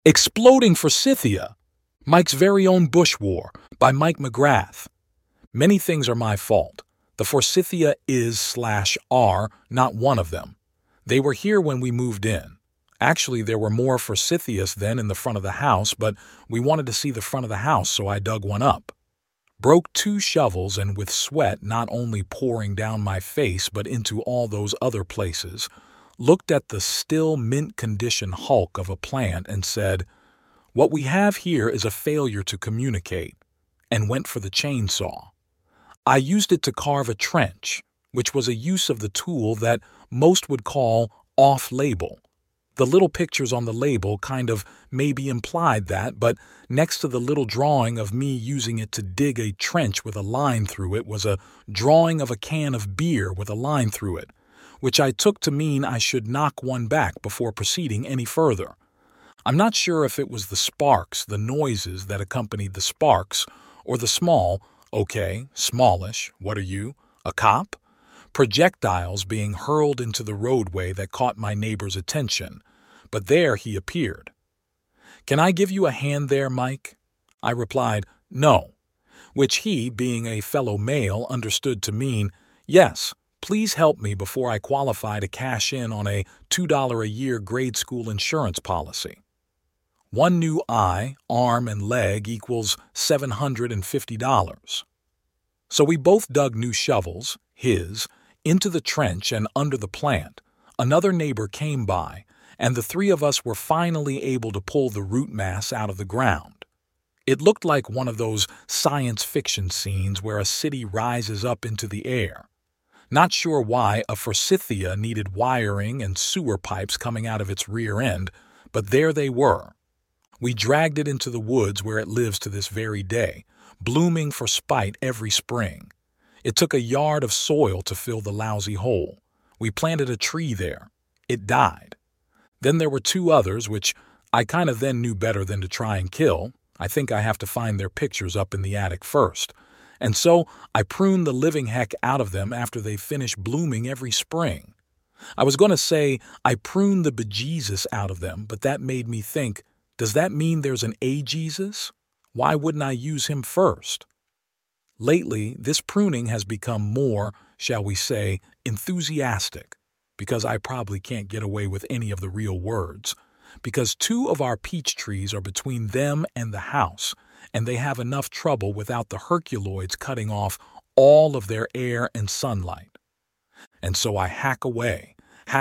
Exploding Forsythia, Mike's Very Own Bush War by Mike McGrath. Many things are my fault. The Forsythia is/are not one of them. They were here when we moved in. Actually, there were more Forsythias then in the front of the house, but we wanted to see the front of the house, so I dug one up. Broke 2 shovels, and with sweat not only pouring down my face but into all those other places, looked at the still mint-condition hulk of a plant and said, "What we have here is a failure to communicate," and went for the chainsaw. I used it to carve a trench, which was a use of the tool that most would call off-label. The little pictures on the label kind of maybe implied that, but next to the little drawing of me using it to dig a trench with a line through it was a drawing of a can of beer with a line through it, which I took to mean I should knock one back before proceeding any further. I'm not sure if it was the sparks, the noises that accompanied the sparks, or the small, okay, smallish, what are you, a cop? Projectiles being hurled into the roadway that caught my neighbor's attention, but there he appeared. "Can I give you a hand there, Mike?" I replied, "No," which he, being a fellow male, understood to mean, "Yes, please help me before I qualify to cash in on a $2 a year grade school insurance policy. One new eye, arm, and leg equals $750. So we both dug new shovels, his, into the trench and under the plant. Another neighbor came by, and the 3 of us were finally able to pull the root mass out of the ground. It looked like one of those science fiction scenes where a city rises up into the air. Not sure why a Forsythia needed wiring and sewer pipes coming out of its rear end, but there they were. We dragged it into the woods where it lives to this very day, blooming for spite every spring. It took a yard of soil to fill the lousy hole. We planted a tree there. It died. Then there were 2 others, which I kind of then knew better than to try and kill. I think I have to find their pictures up in the attic first. And so I pruned the living heck out of them after they finished blooming every spring. I was going to say I pruned the bejesus out of them, but that made me think, does that mean there's an A-Jesus? Why wouldn't I use him first? Lately, this pruning has become more, shall we say, enthusiastic, because I probably can't get away with any of the real words, because 2 of our peach trees are between them and the house, and they have enough trouble without the Herculoids cutting off all of their air and sunlight. And so I hack away,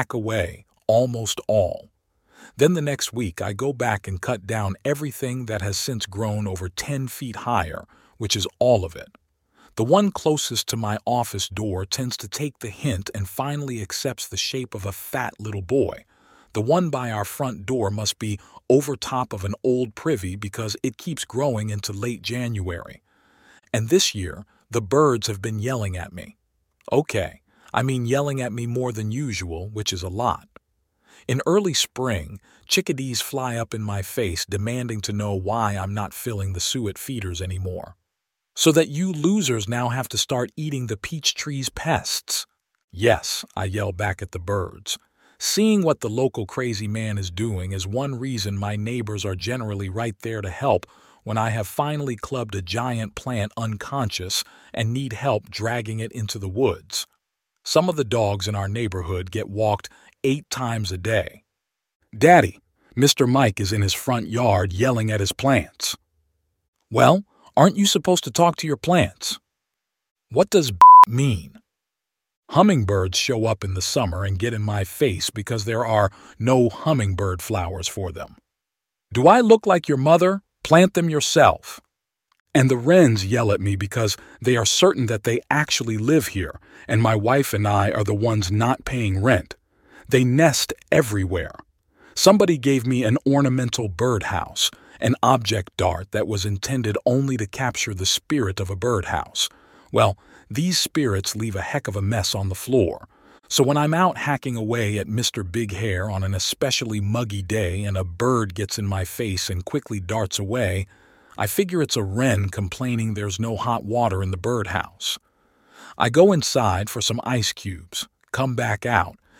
almost all. Then the next week I go back and cut down everything that has since grown over 10 feet higher, which is all of it. The one closest to my office door tends to take the hint and finally accepts the shape of a fat little boy. The one by our front door must be over top of an old privy because it keeps growing into late January. And this year, the birds have been yelling at me. Okay, I mean yelling at me more than usual, which is a lot. In early spring, chickadees fly up in my face demanding to know why I'm not filling the suet feeders anymore. So that you losers now have to start eating the peach tree's pests. Yes, I yell back at the birds. Seeing what the local crazy man is doing is one reason my neighbors are generally right there to help when I have finally clubbed a giant plant unconscious and need help dragging it into the woods. Some of the dogs in our neighborhood get walked 8 times a day. "Daddy, Mr. Mike is in his front yard yelling at his plants." "Well, aren't you supposed to talk to your plants?" What does mean? Hummingbirds show up in the summer and get in my face because there are no hummingbird flowers for them. "Do I look like your mother? Plant them yourself." And the wrens yell at me because they are certain that they actually live here, and my wife and I are the ones not paying rent. They nest everywhere. Somebody gave me an ornamental birdhouse, an object dart that was intended only to capture the spirit of a birdhouse. Well, these spirits leave a heck of a mess on the floor. So when I'm out hacking away at Mr. Big Hair on an especially muggy day and a bird gets in my face and quickly darts away, I figure it's a wren complaining there's no hot water in the birdhouse. I go inside for some ice cubes, come back out,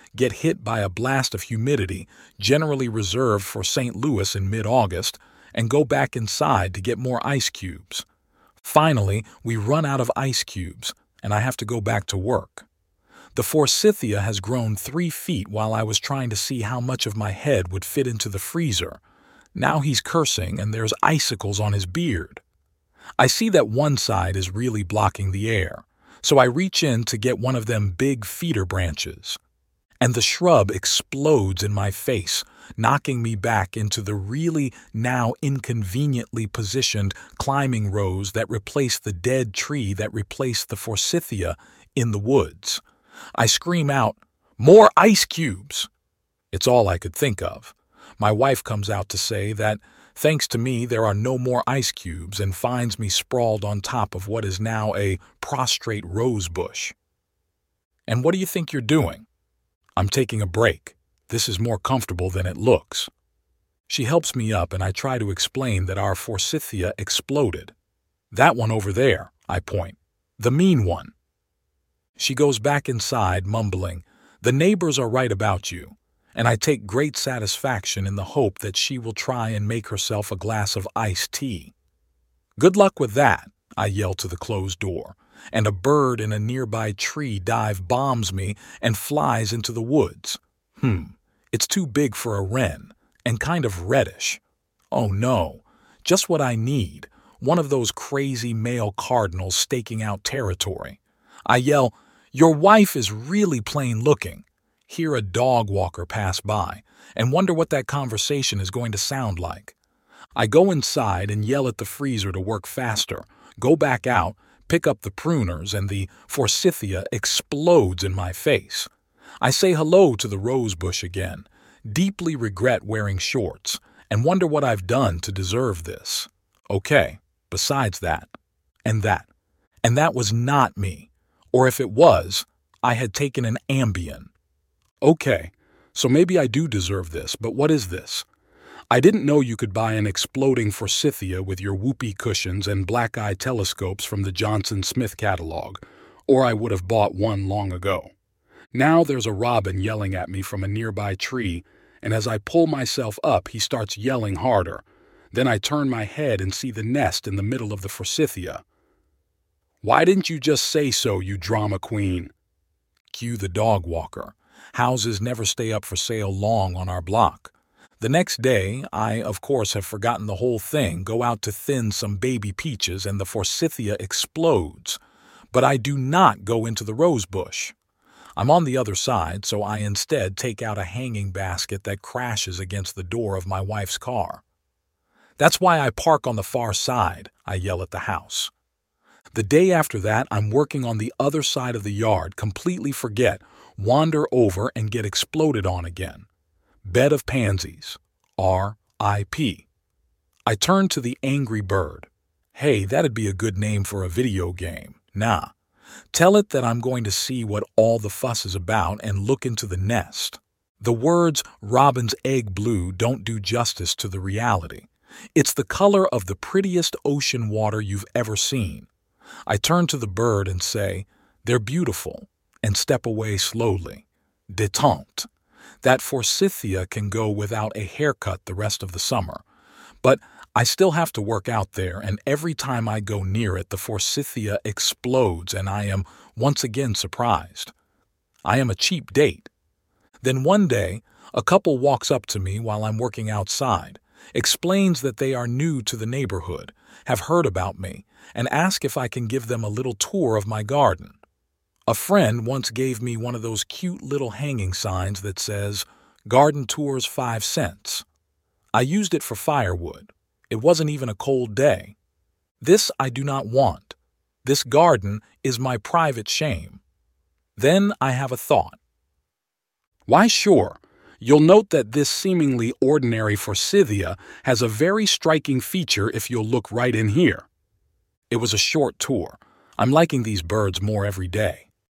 get hit by a blast of humidity generally reserved for St. Louis in mid-August, and go back inside to get more ice cubes. Finally, we run out of ice cubes, and I have to go back to work. The forsythia has grown 3 feet while I was trying to see how much of my head would fit into the freezer. Now he's cursing and there's icicles on his beard. I see that one side is really blocking the air, so I reach in to get one of them big feeder branches. And the shrub explodes in my face, knocking me back into the really now inconveniently positioned climbing rows that replace the dead tree that replaced the forsythia in the woods. I scream out, "More ice cubes!" It's all I could think of. My wife comes out to say that, thanks to me, there are no more ice cubes, and finds me sprawled on top of what is now a prostrate rose bush. And what do you think you're doing? I'm taking a break. This is more comfortable than it looks. She helps me up, and I try to explain that our forsythia exploded. That one over there, I point. The mean one. She goes back inside, mumbling, "The neighbors are right about you," and I take great satisfaction in the hope that she will try and make herself a glass of iced tea. "Good luck with that," I yell to the closed door, and a bird in a nearby tree dive bombs me and flies into the woods. It's too big for a wren, and kind of reddish. Oh no, just what I need, one of those crazy male cardinals staking out territory. I yell, "Your wife is really plain looking," hear a dog walker pass by, and wonder what that conversation is going to sound like. I go inside and yell at the freezer to work faster, go back out, pick up the pruners, and the forsythia explodes in my face. I say hello to the rose bush again, deeply regret wearing shorts, and wonder what I've done to deserve this. Okay, besides that, and that was not me. Or if it was, I had taken an Ambien. Okay, so maybe I do deserve this, but what is this? I didn't know you could buy an exploding forsythia with your whoopee cushions and black-eye telescopes from the Johnson Smith catalog, or I would have bought one long ago. Now there's a robin yelling at me from a nearby tree, and as I pull myself up, he starts yelling harder. Then I turn my head and see the nest in the middle of the forsythia. "Why didn't you just say so, you drama queen?" Cue the dog walker. Houses never stay up for sale long on our block. The next day, I, of course, have forgotten the whole thing, go out to thin some baby peaches, and the forsythia explodes. But I do not go into the rose bush. I'm on the other side, so I instead take out a hanging basket that crashes against the door of my wife's car. "That's why I park on the far side," I yell at the house. The day after that, I'm working on the other side of the yard, completely forget, wander over and get exploded on again. Bed of pansies. R.I.P. I turn to the angry bird. Hey, that'd be a good name for a video game. Nah. Tell it that I'm going to see what all the fuss is about and look into the nest. The words "robin's egg blue" don't do justice to the reality. It's the color of the prettiest ocean water you've ever seen. I turn to the bird and say, "They're beautiful," and step away slowly. Détente. That forsythia can go without a haircut the rest of the summer. But I still have to work out there, and every time I go near it, the forsythia explodes, and I am once again surprised. I am a cheap date. Then one day, a couple walks up to me while I'm working outside, explains that they are new to the neighborhood, have heard about me, and ask if I can give them a little tour of my garden. A friend once gave me one of those cute little hanging signs that says, "Garden tours 5 cents." I used it for firewood. It wasn't even a cold day. This I do not want. This garden is my private shame. Then I have a thought. Why, sure. You'll note that this seemingly ordinary forsythia has a very striking feature if you'll look right in here. It was a short tour. I'm liking these birds more every day.